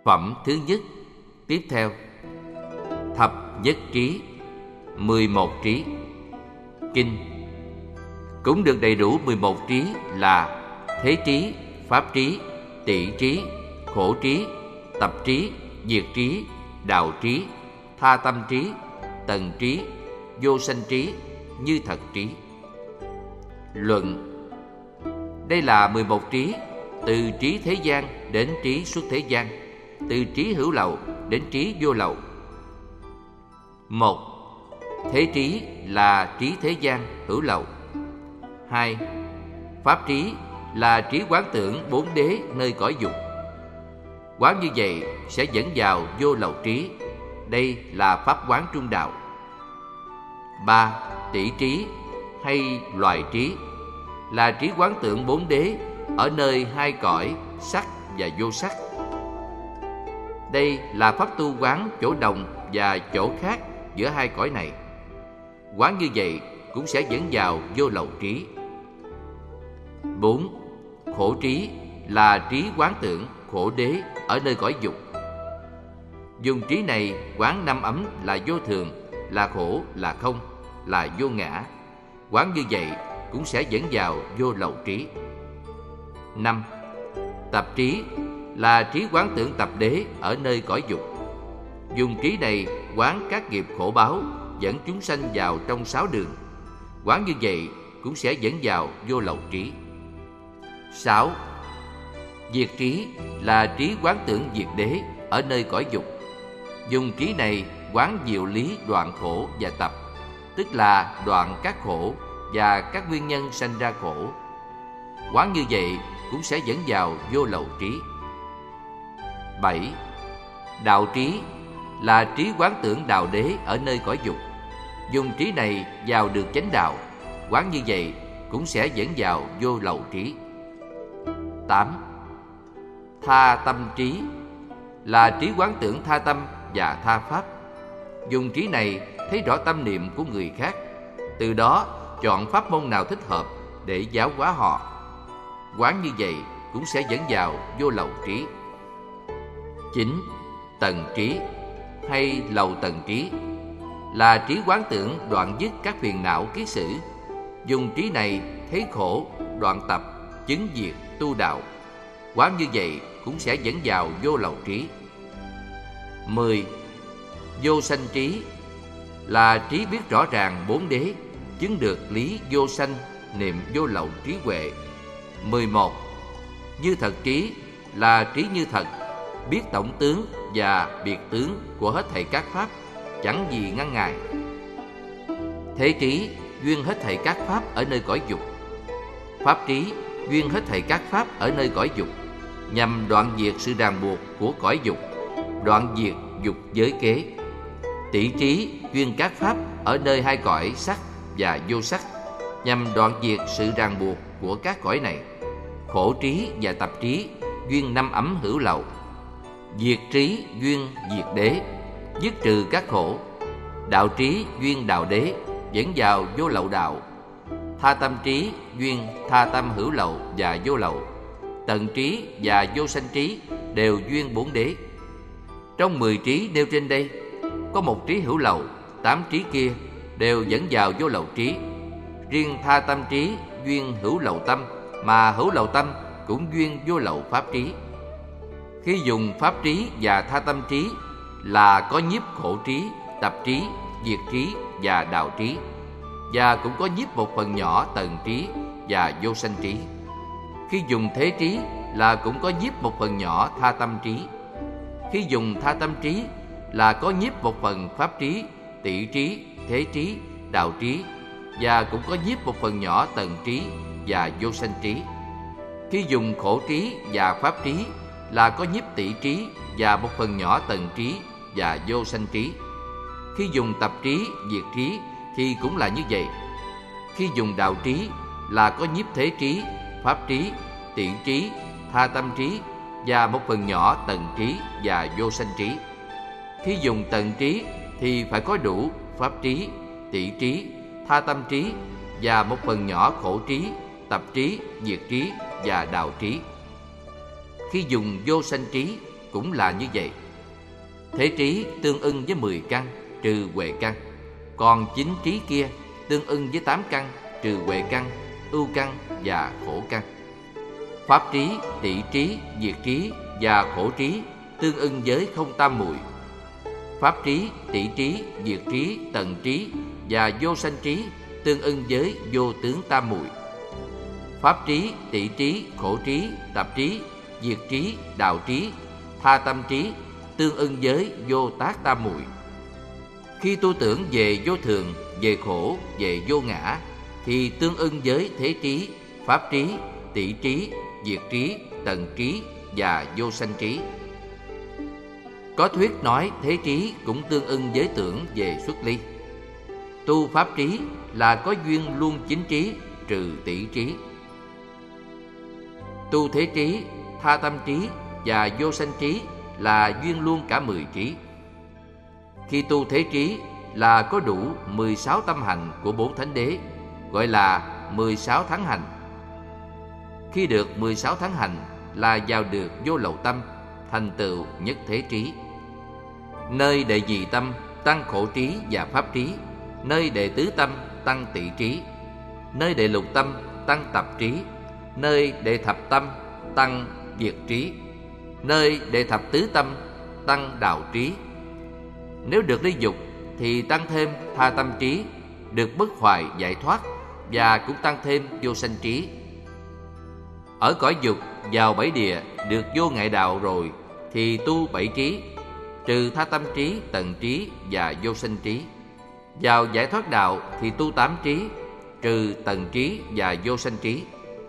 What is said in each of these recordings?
Phẩm thứ nhất. Tiếp theo: thập nhất trí, 11 trí. Kinh cũng được đầy đủ 11 trí là thế trí, pháp trí, tị trí, khổ trí, tập trí, diệt trí, đạo trí, tha tâm trí, tần trí, vô sanh trí, như thật trí. Luận: đây là 11 trí, từ trí thế gian đến trí xuất thế gian, từ trí hữu lậu đến trí vô lậu. 1. Thế trí là trí thế gian hữu lậu. 2. Pháp trí là trí quán tưởng bốn đế nơi cõi dục. Quán như vậy sẽ dẫn vào vô lậu trí. Đây là pháp quán trung đạo. 3. Tỷ trí hay loài trí là trí quán tưởng bốn đế ở nơi hai cõi sắc và vô sắc. Đây là pháp tu quán chỗ đồng và chỗ khác giữa hai cõi này. Quán như vậy cũng sẽ dẫn vào vô lậu trí. 4. Khổ trí là trí quán tưởng khổ đế ở nơi cõi dục. Dùng trí này quán năm ấm là vô thường, là khổ, là không, là vô ngã. Quán như vậy cũng sẽ dẫn vào vô lậu trí. 5. Tập trí là trí quán tưởng tập đế ở nơi cõi dục. Dùng trí này quán các nghiệp khổ báo dẫn chúng sanh vào trong 6 đường. Quán như vậy cũng sẽ dẫn vào vô lậu trí. 6. Diệt trí là trí quán tưởng diệt đế ở nơi cõi dục. Dùng trí này quán diệu lý đoạn khổ và tập, tức là đoạn các khổ và các nguyên nhân sanh ra khổ. Quán như vậy cũng sẽ dẫn vào vô lậu trí. 7. Đạo trí là trí quán tưởng đạo đế ở nơi cõi dục. Dùng trí này vào được chánh đạo. Quán như vậy cũng sẽ dẫn vào vô lậu trí. 8. Tha tâm trí là trí quán tưởng tha tâm và tha pháp. Dùng trí này thấy rõ tâm niệm của người khác, từ đó chọn pháp môn nào thích hợp để giáo hóa họ. Quán như vậy cũng sẽ dẫn vào vô lậu trí. 9. Tần trí hay lầu tần trí là trí quán tưởng đoạn dứt các phiền não kiết sử. Dùng trí này thấy khổ, đoạn tập, chứng diệt, tu đạo. Quán như vậy cũng sẽ dẫn vào vô lậu trí. 10. Vô sanh trí là trí biết rõ ràng bốn đế, chứng được lý vô sanh, niệm vô lậu trí huệ. 11. Như thật trí là trí như thật, biết tổng tướng và biệt tướng của hết thảy các pháp, chẳng gì ngăn ngại. Thế trí duyên hết thảy các pháp ở nơi cõi dục. Pháp trí duyên hết thảy các pháp ở nơi cõi dục, nhằm đoạn diệt sự ràng buộc của cõi dục, đoạn diệt dục giới kế. Tỷ trí duyên các pháp ở nơi hai cõi sắc và vô sắc, nhằm đoạn diệt sự ràng buộc của các cõi này. Khổ trí và tập trí duyên năm ấm hữu lậu. Diệt trí duyên diệt đế, dứt trừ các khổ. Đạo trí duyên đạo đế, dẫn vào vô lậu đạo. Tha tâm trí duyên tha tâm hữu lậu và vô lậu. Tận trí và vô sanh trí đều duyên bốn đế. Trong 10 trí nêu trên đây, có một trí hữu lậu, 8 trí kia đều dẫn vào vô lậu trí. Riêng tha tâm trí duyên hữu lậu tâm, mà hữu lậu tâm cũng duyên vô lậu pháp trí. Khi dùng pháp trí và tha tâm trí là có nhiếp khổ trí, tập trí, diệt trí và đạo trí, và cũng có nhiếp một phần nhỏ tần trí và vô sanh trí. Khi dùng thế trí là cũng có nhiếp một phần nhỏ tha tâm trí. Khi dùng tha tâm trí là có nhiếp một phần pháp trí, tị trí, thế trí, đạo trí, và cũng có nhiếp một phần nhỏ tần trí và vô sanh trí. Khi dùng khổ trí và pháp trí là có nhiếp tị trí và một phần nhỏ tần trí và vô sanh trí. Khi dùng tập trí, diệt trí thì cũng là như vậy. Khi dùng đạo trí là có nhiếp thế trí, pháp trí, tị trí, tha tâm trí và một phần nhỏ tần trí và vô sanh trí. Khi dùng tần trí thì phải có đủ pháp trí, tị trí, tha tâm trí và một phần nhỏ khổ trí, tập trí, diệt trí và đạo trí. Khi dùng vô sanh trí cũng là như vậy. Thế trí tương ưng với 10 căn trừ huệ căn, còn 9 trí kia tương ưng với 8 căn trừ huệ căn, ưu căn và khổ căn. Pháp trí, tị trí, diệt trí và khổ trí tương ưng với không tam muội. Pháp trí, tị trí, diệt trí, tần trí và vô sanh trí tương ưng với vô tướng tam muội. Pháp trí, tị trí, khổ trí, tập trí, diệt trí, đạo trí, tha tâm trí tương ưng với vô tác tam muội. Khi tu tưởng về vô thường, về khổ, về vô ngã thì tương ưng với thế trí, pháp trí, tị trí, diệt trí, tần trí và vô sanh trí. Có thuyết nói thế trí cũng tương ưng với tưởng về xuất ly. Tu pháp trí là có duyên luôn chính trí trừ tị trí. Tu thế trí, tha tâm trí và vô sanh trí là duyên luôn cả 10 trí. Khi tu thế trí là có đủ 16 tâm hành của 4 thánh đế, gọi là 16 thắng hành. Khi được 16 thắng hành là vào được vô lậu tâm, thành tựu nhất thế trí. Nơi đệ nhị tâm tăng khổ trí và pháp trí, nơi đệ tứ tâm tăng tị trí, nơi đệ lục tâm tăng tập trí, nơi đệ thập tâm tăng diệt trí, nơi đệ thập tứ tâm tăng đạo trí. Nếu được ly dục thì tăng thêm tha tâm trí, được bất hoại giải thoát và cũng tăng thêm vô sanh trí. Ở cõi dục vào bảy địa được vô ngại đạo rồi thì tu bảy trí, trừ tha tâm trí, tần trí và vô sanh trí. Vào giải thoát đạo thì tu 8 trí, trừ tần trí và vô sanh trí.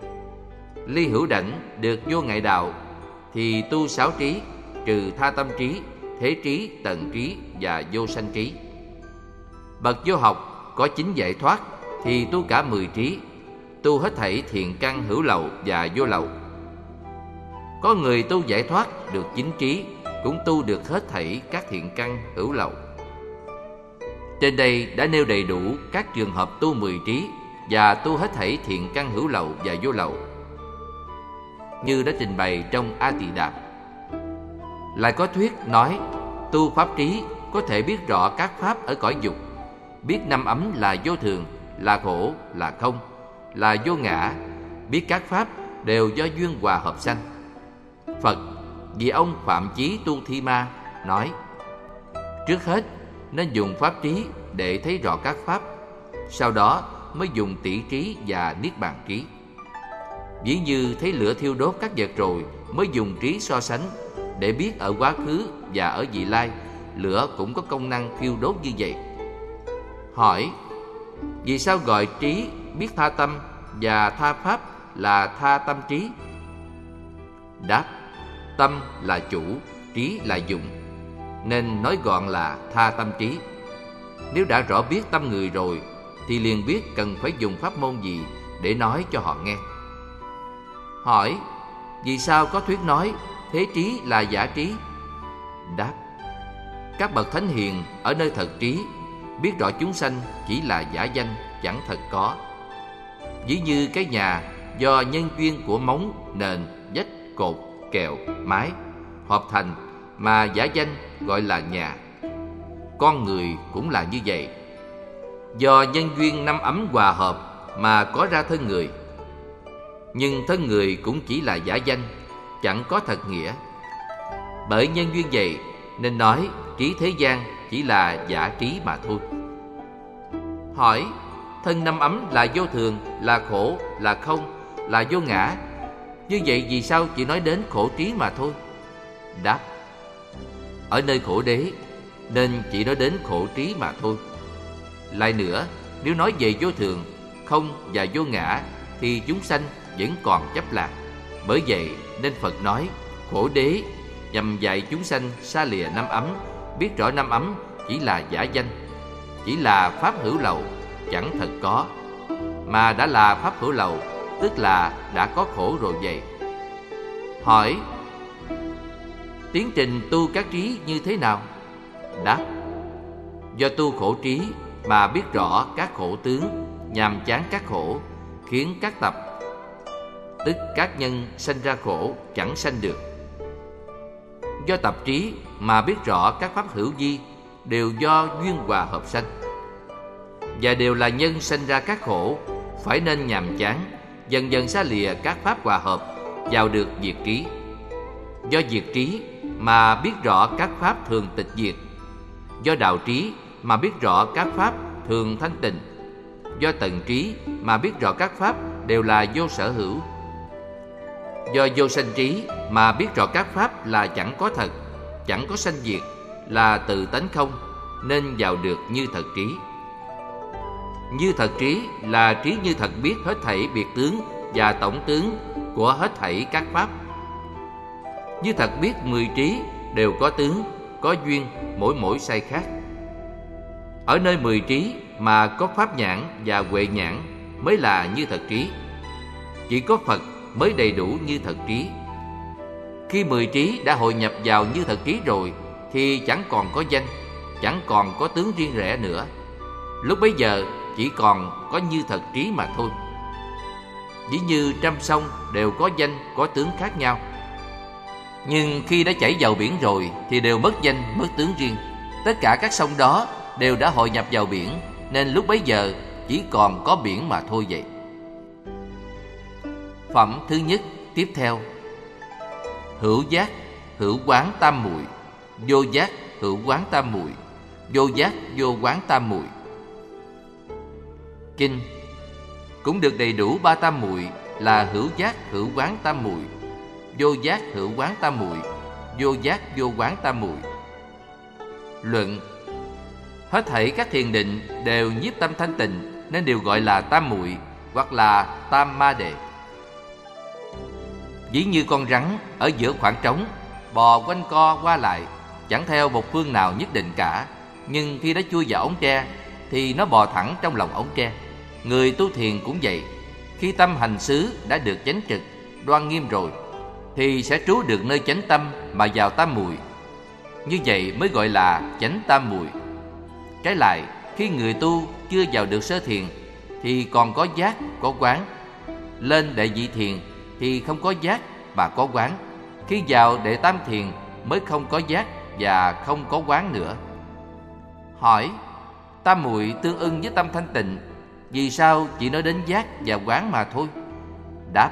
Ly hữu đảnh được vô ngại đạo thì tu 6 trí, trừ tha tâm trí, thế trí, tần trí và vô sanh trí. Bậc vô học có 9 giải thoát thì tu cả 10 trí, tu hết thảy thiện căn hữu lậu và vô lậu. Có người tu giải thoát được 9 trí, cũng tu được hết thảy các thiện căn hữu lậu. Trên đây đã nêu đầy đủ các trường hợp tu 10 trí và tu hết thảy thiện căn hữu lậu và vô lậu, như đã trình bày trong A Tỳ Đàm. Lại có thuyết nói tu pháp trí có thể biết rõ các pháp ở cõi dục, biết năm ấm là vô thường, là khổ, là không, là vô ngã, biết các pháp đều do duyên hòa hợp sanh. Phật vì ông Phạm Chí Tu Thi Ma nói: trước hết nên dùng pháp trí để thấy rõ các pháp, sau đó mới dùng tỷ trí và niết bàn trí. Ví như thấy lửa thiêu đốt các vật rồi mới dùng trí so sánh để biết ở quá khứ và ở vị lai lửa cũng có công năng thiêu đốt như vậy. Hỏi: vì sao gọi trí biết tha tâm và tha pháp là tha tâm trí? Đáp: tâm là chủ, trí là dụng, nên nói gọn là tha tâm trí. Nếu đã rõ biết tâm người rồi thì liền biết cần phải dùng pháp môn gì để nói cho họ nghe. Hỏi: vì sao có thuyết nói thế trí là giả trí? Đáp: các bậc thánh hiền ở nơi thật trí biết rõ chúng sanh chỉ là giả danh, chẳng thật có. Ví như cái nhà do nhân duyên của móng, nền, vách, cột, kèo, mái hợp thành mà giả danh gọi là nhà. Con người cũng là như vậy, do nhân duyên năm ấm hòa hợp mà có ra thân người. Nhưng thân người cũng chỉ là giả danh, chẳng có thật nghĩa. Bởi nhân duyên vậy nên nói trí thế gian chỉ là giả trí mà thôi. Hỏi: thân năm ấm là vô thường, là khổ, là không, là vô ngã, như vậy vì sao chỉ nói đến khổ trí mà thôi? Đáp: ở nơi khổ đế nên chỉ nói đến khổ trí mà thôi. Lại nữa, nếu nói về vô thường, không và vô ngã thì chúng sanh vẫn còn chấp lạc. Bởi vậy nên Phật nói khổ đế nhằm dạy chúng sanh xa lìa năm ấm, biết rõ năm ấm chỉ là giả danh, chỉ là pháp hữu lậu, chẳng thật có. Mà đã là pháp hữu lậu tức là đã có khổ rồi vậy. Hỏi: tiến trình tu các trí như thế nào? Đáp: do tu khổ trí mà biết rõ các khổ tướng, nhàm chán các khổ, khiến các tập, tức các nhân sanh ra khổ chẳng sanh được. Do tập trí mà biết rõ các pháp hữu vi đều do duyên hòa hợp sanh, và đều là nhân sanh ra các khổ, phải nên nhàm chán, dần dần xa lìa các pháp hòa hợp, vào được diệt trí. Do diệt trí mà biết rõ các pháp thường tịch diệt, do đạo trí mà biết rõ các pháp thường thanh tịnh, do tận trí mà biết rõ các pháp đều là vô sở hữu, do vô sanh trí mà biết rõ các pháp là chẳng có thật, chẳng có sanh diệt, là tự tánh không, nên vào được như thật trí. Như thật trí là trí như thật biết hết thảy biệt tướng và tổng tướng của hết thảy các pháp. Như thật biết 10 trí đều có tướng, có duyên, mỗi sai khác. Ở nơi 10 trí mà có pháp nhãn và huệ nhãn mới là như thật trí. Chỉ có Phật mới đầy đủ như thật trí. Khi 10 trí đã hội nhập vào như thật trí rồi thì chẳng còn có danh, chẳng còn có tướng riêng rẽ nữa. Lúc bấy giờ chỉ còn có như thật trí mà thôi. Ví như trăm sông đều có danh, có tướng khác nhau, nhưng khi đã chảy vào biển rồi thì đều mất danh, mất tướng riêng. Tất cả các sông đó đều đã hội nhập vào biển, nên lúc bấy giờ chỉ còn có biển mà thôi vậy. Phẩm thứ nhất tiếp theo: hữu giác, hữu quán tam muội; vô giác, hữu quán tam muội; vô giác, vô quán tam muội. Kinh cũng được đầy đủ ba tam muội là hữu giác, hữu quán tam muội; vô giác, hữu quán tam muội; vô giác, vô quán tam muội. Luận: hết thảy các thiền định đều nhiếp tâm thanh tịnh, nên đều gọi là tam muội hoặc là tam ma đề. Ví như con rắn ở giữa khoảng trống, bò quanh co qua lại, chẳng theo một phương nào nhất định cả, nhưng khi đã chui vào ống tre thì nó bò thẳng trong lòng ống tre. Người tu thiền cũng vậy, khi tâm hành xứ đã được chánh trực, đoan nghiêm rồi thì sẽ trú được nơi chánh tâm mà vào tam muội. Như vậy mới gọi là chánh tam muội. Trái lại, khi người tu chưa vào được sơ thiền thì còn có giác, có quán. Lên đệ nhị thiền thì không có giác mà có quán. Khi vào đệ tam thiền mới không có giác và không có quán nữa. Hỏi: tam muội tương ưng với tâm thanh tịnh, vì sao chỉ nói đến giác và quán mà thôi? Đáp: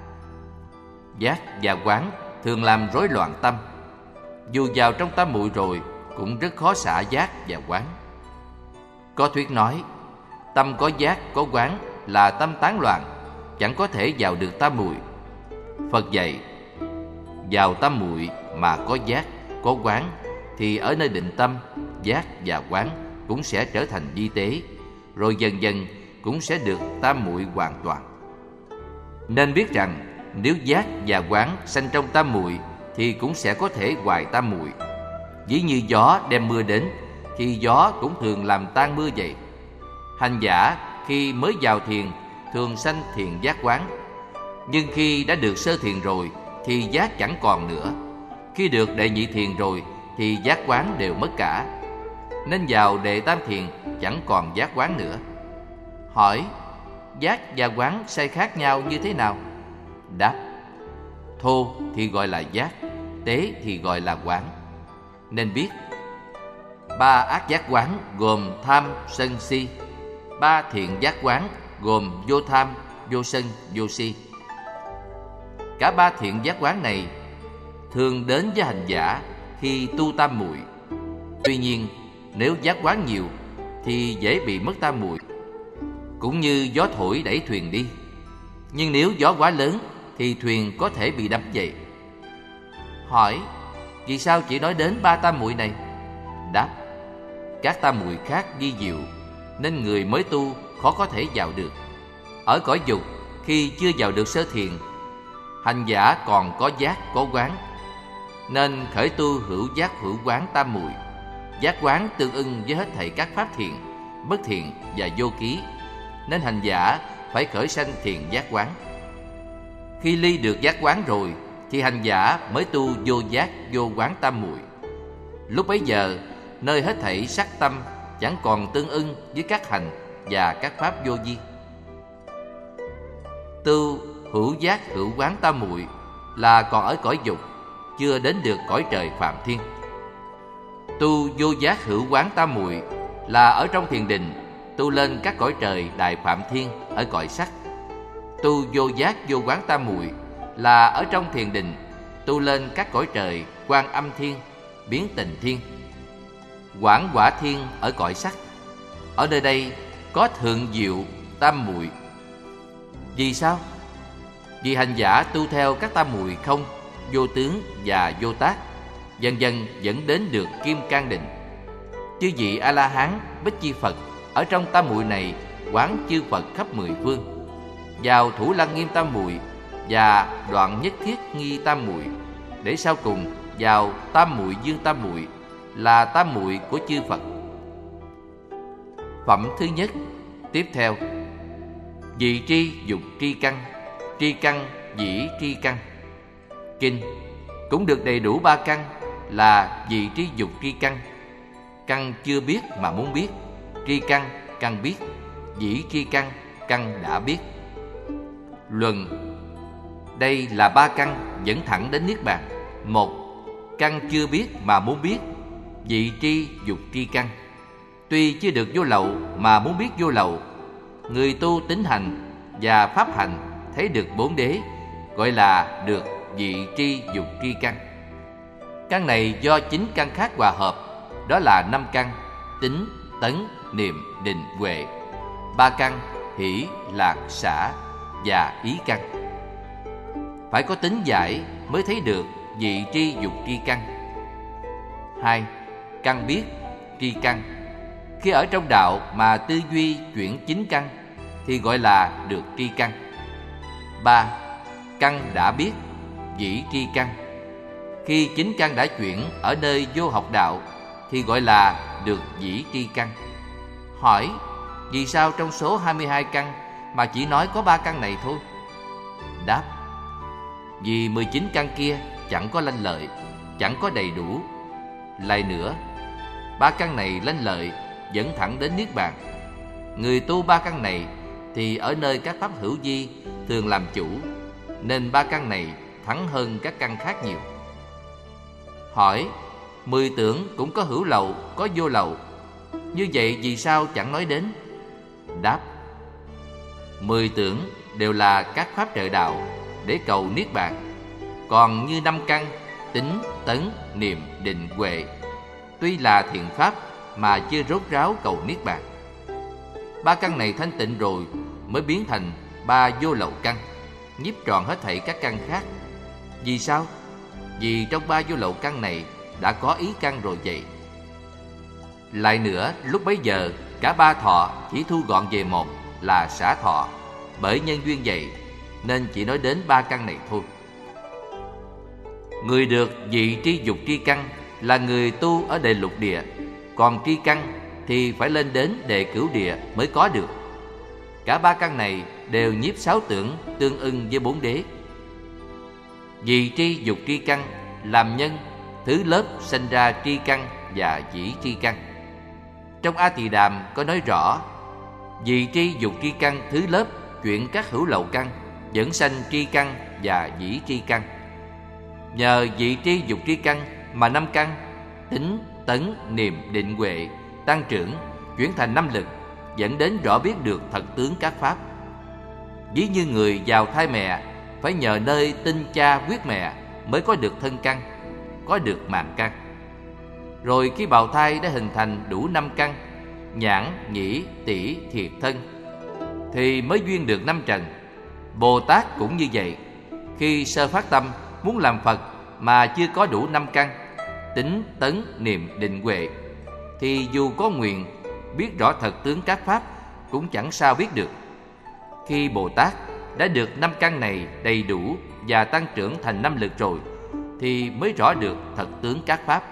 giác và quán thường làm rối loạn tâm. Dù vào trong tam muội rồi cũng rất khó xả giác và quán. Có thuyết nói tâm có giác, có quán là tâm tán loạn, chẳng có thể vào được tam muội. Phật dạy vào tam muội mà có giác, có quán thì ở nơi định tâm, giác và quán cũng sẽ trở thành vi tế, rồi dần dần cũng sẽ được tam muội hoàn toàn. Nên biết rằng nếu giác và quán sanh trong tam muội thì cũng sẽ có thể hoại tam muội. Ví như gió đem mưa đến thì gió cũng thường làm tan mưa vậy. Hành giả khi mới vào thiền thường sanh thiền giác quán, nhưng khi đã được sơ thiền rồi thì giác chẳng còn nữa. Khi được đệ nhị thiền rồi thì giác quán đều mất cả, nên vào đệ tam thiền chẳng còn giác quán nữa. Hỏi: giác và quán sai khác nhau như thế nào? Đáp: thô thì gọi là giác, tế thì gọi là quán. Nên biết ba ác giác quán gồm tham, sân, si. Ba thiện giác quán gồm vô tham, vô sân, vô si. Cả ba thiện giác quán này thường đến với hành giả khi tu tam muội. Tuy nhiên, nếu giác quán nhiều thì dễ bị mất tam muội, cũng như gió thổi đẩy thuyền đi. Nhưng nếu gió quá lớn thì thuyền có thể bị đắm vậy. Hỏi: vì sao chỉ nói đến ba tam muội này? Đáp: các tam muội khác vi diệu, nên người mới tu khó có thể vào được. Ở cõi dục, khi chưa vào được sơ thiền, hành giả còn có giác, có quán, nên khởi tu hữu giác, hữu quán tam muội. Giác quán tương ưng với hết thảy các pháp thiện, bất thiện và vô ký, nên hành giả phải khởi sanh thiền giác quán. Khi ly được giác quán rồi thì hành giả mới tu vô giác, vô quán tam muội. Lúc bấy giờ, nơi hết thảy sắc tâm chẳng còn tương ưng với các hành và các pháp vô vi. Tu hữu giác, hữu quán tam muội là còn ở cõi dục, chưa đến được cõi trời Phạm Thiên. Tu vô giác hữu quán tam muội là ở trong thiền định tu lên các cõi trời Đại Phạm Thiên ở cõi sắc. Tu vô giác vô quán tam muội là ở trong thiền định tu lên các cõi trời Quan Âm Thiên, Biến Tình Thiên, Quảng Quả Thiên ở cõi sắc. Ở nơi đây có thượng diệu tam muội. Vì sao? Vì hành giả tu theo các tam muội không, vô tướng và vô tác, dần dần dẫn đến được Kim Cang Định. Chư vị A La Hán, Bích Chi Phật ở trong tam muội này quán chư Phật khắp mười phương, vào Thủ Lăng Nghiêm tam muội và Đoạn Nhất Thiết Nghi tam muội, để sau cùng vào tam muội Dương tam muội là tam muội của chư Phật. Phẩm thứ nhất. Tiếp theo: vị tri dục tri căn dĩ tri căn. Kinh cũng được đầy đủ ba căn là vị tri dục tri căn, căn chưa biết mà muốn biết; tri căn, căn biết; dĩ tri căn, căn đã biết. Luận: đây là ba căn dẫn thẳng đến niết bàn. Một, căn chưa biết mà muốn biết, vị tri dục tri căn. Tuy chưa được vô lậu mà muốn biết vô lậu. Người tu tín hành và pháp hành thấy được bốn đế, gọi là được vị tri dục tri căn. Căn này do chín căn khác hòa hợp, đó là năm căn: tính, tấn, niệm, định, huệ. Ba căn: hỷ, lạc, xả và ý căn. Phải có tính giải mới thấy được vị tri dục tri căn. 2. Căn biết, tri căn. Khi ở trong đạo mà tư duy chuyển chín căn thì gọi là được tri căn. 3. Căn đã biết, dĩ tri căn. Khi chín căn đã chuyển ở nơi vô học đạo thì gọi là được dĩ tri căn. Hỏi: vì sao trong số 22 căn mà chỉ nói có 3 căn này thôi? Đáp: vì 19 căn kia chẳng có lanh lợi, chẳng có đầy đủ. Lại nữa, 3 căn này lanh lợi dẫn thẳng đến niết bàn. Người tu 3 căn này thì ở nơi các pháp hữu vi thường làm chủ, nên 3 căn này thắng hơn các căn khác nhiều. Hỏi: 10 tưởng cũng có hữu lậu, có vô lậu, như vậy vì sao chẳng nói đến? Đáp: 10 tưởng đều là các pháp trợ đạo để cầu niết bàn. Còn như 5 căn tính, tấn, niệm, định, huệ, tuy là thiện pháp mà chưa rốt ráo cầu niết bàn. 3 căn này thanh tịnh rồi mới biến thành 3 vô lậu căn, nhiếp trọn hết thảy các căn khác. Vì sao? Vì trong 3 vô lậu căn này đã có ý căn rồi vậy. Lại nữa, lúc bấy giờ cả 3 thọ chỉ thu gọn về một là xả thọ. Bởi nhân duyên vậy nên chỉ nói đến 3 căn này thôi. Người được vị tri dục tri căn là người tu ở đề lục địa, còn tri căn thì phải lên đến đề cửu địa mới có được. Cả 3 căn này đều nhiếp 6 tưởng tương ưng với 4 đế. Vị tri dục tri căn làm nhân, thứ lớp sanh ra tri căn và dĩ tri căn. Trong A Tỳ Đàm có nói rõ: vị tri dục tri căn thứ lớp chuyển các hữu lậu căn, dẫn sanh tri căn và dĩ tri căn. Nhờ vị tri dục tri căn mà 5 căn tính, tấn, niệm, định, huệ tăng trưởng, chuyển thành 5 lực, dẫn đến rõ biết được thật tướng các pháp. Ví như người vào thai mẹ phải nhờ nơi tinh cha huyết mẹ mới có được thân căn, có được màng căn. Rồi khi bào thai đã hình thành đủ 5 căn: nhãn, nhĩ, tỷ, thiệt, thân, thì mới duyên được 5 trần. Bồ Tát cũng như vậy. Khi sơ phát tâm muốn làm Phật mà chưa có đủ 5 căn tính, tấn, niệm, định, huệ, thì dù có nguyện biết rõ thật tướng các pháp cũng chẳng sao biết được. Khi Bồ Tát đã được 5 căn này đầy đủ và tăng trưởng thành 5 lực rồi thì mới rõ được thật tướng các pháp.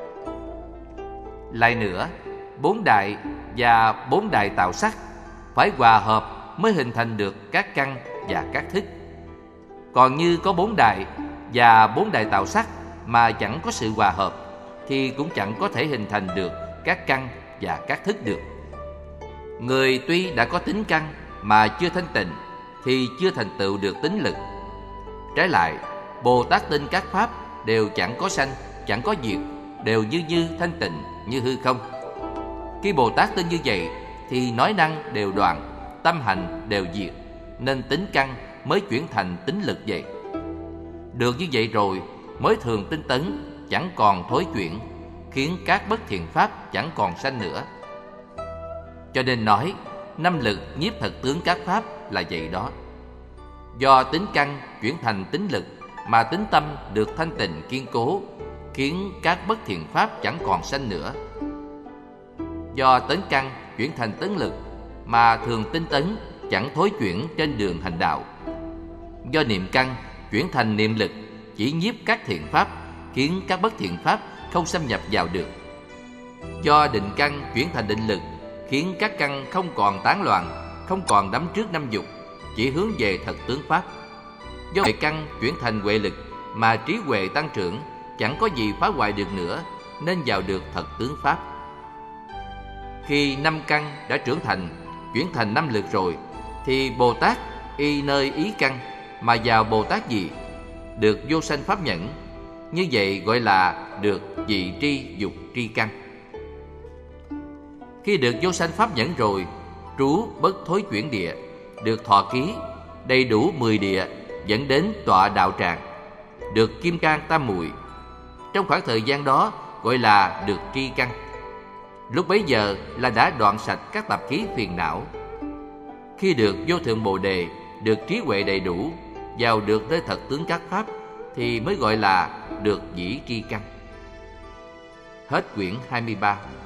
Lại nữa, 4 đại và 4 đại tạo sắc phải hòa hợp mới hình thành được các căn và các thức. Còn như có 4 đại và 4 đại tạo sắc mà chẳng có sự hòa hợp thì cũng chẳng có thể hình thành được các căn và các thức được. Người tuy đã có tính căn mà chưa thanh tịnh thì chưa thành tựu được tính lực. Trái lại, Bồ Tát tin các pháp đều chẳng có sanh, chẳng có diệt, đều như như thanh tịnh, như hư không. Khi Bồ Tát tin như vậy thì nói năng đều đoạn, tâm hành đều diệt, nên tính căn mới chuyển thành tính lực vậy. Được như vậy rồi mới thường tinh tấn, chẳng còn thối chuyển, khiến các bất thiện pháp chẳng còn sanh nữa. Cho nên nói năm lực nhiếp thật tướng các pháp là vậy đó. Do tính căn chuyển thành tính lực mà tính tâm được thanh tịnh kiên cố, khiến các bất thiện pháp chẳng còn sanh nữa. Do tính căn chuyển thành tấn lực mà thường tinh tấn, chẳng thối chuyển trên đường hành đạo. Do niệm căn chuyển thành niệm lực, chỉ nhiếp các thiện pháp, khiến các bất thiện pháp không xâm nhập vào được. Do định căn chuyển thành định lực, khiến các căn không còn tán loạn, không còn đắm trước năm dục, chỉ hướng về thật tướng pháp. Do huệ căn chuyển thành huệ lực mà trí huệ tăng trưởng, chẳng có gì phá hoại được nữa, nên vào được thật tướng pháp. Khi năm căn đã trưởng thành, chuyển thành năm lực rồi, thì Bồ Tát y nơi ý căn mà vào Bồ Tát gì, được vô sanh pháp nhẫn. Như vậy gọi là được vị tri dục tri căn. Khi được vô sanh pháp nhẫn rồi, trú bất thối chuyển địa, được thọ ký, đầy đủ 10 địa, dẫn đến tọa đạo tràng, được kim cang tam muội. Trong khoảng thời gian đó gọi là được tri căn. Lúc bấy giờ là đã đoạn sạch các tập khí phiền não. Khi được vô thượng bồ đề, được trí huệ đầy đủ, vào được nơi thật tướng các pháp, thì mới gọi là được dĩ tri căn. Hết quyển 23.